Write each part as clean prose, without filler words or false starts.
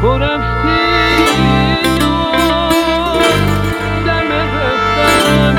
تو رفتی دم رفتن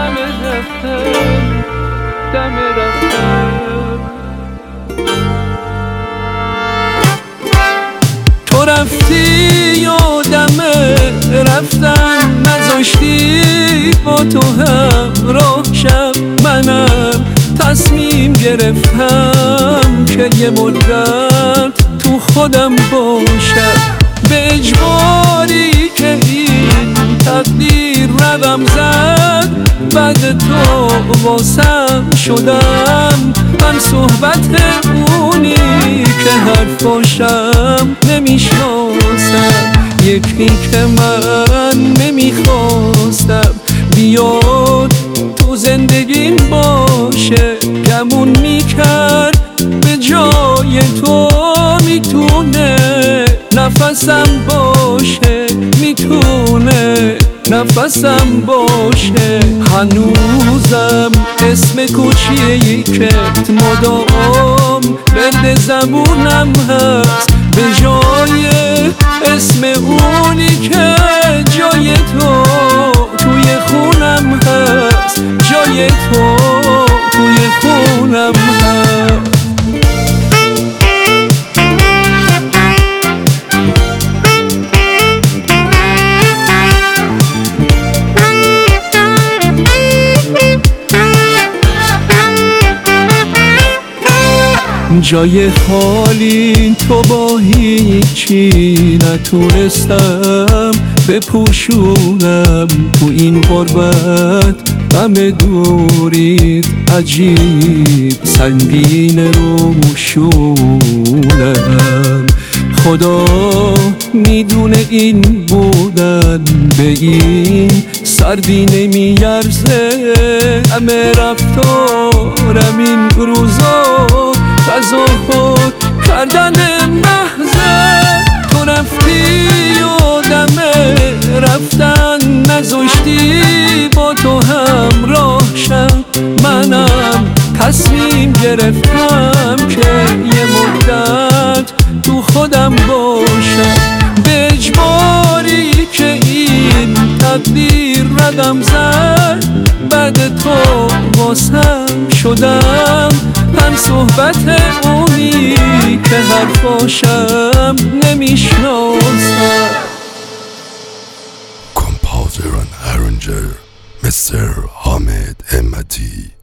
تو رفتی یادم رفتن نذاشتی با تو همراه شم منم تصمیم گرفتم که یه مدت تو خودم باشم به اجباری که این تقدیر رقم زد بعد تو واسم شدم من صحبت اونی که حرفاشم نمیشناسم یکی که من نمیخواستم بیاد تو زندگیم باشه گمون میکرد به جای تو میتونه نفسم باشه میتونه نفسم باشه هنوزم اسم کوچیه‌ای که مدام بند زبونم هست به جای اسم اونی که جای تو توی خونم هست جای تو توی خونم هست جای خالی تو با هیچی نتونستم بپوشونم تو این غربت غم دوریت عجیب سنگین رو شونم خدا میدونه این بودن به این سردی نمیارزه همه رفتارم این روزا تظاهر کردن محضه تو رفتی یادم رفتن نذاشتی با تو همراه شم منم تصمیم گرفتم که یه مدت تو خودم باشم به اجباری که این تقدیر رقم زد بعد تو واسم شدم هم صحبت اونی که حرفاشم نمیشناسم Composer and arranger Mr. Hamid Hemmati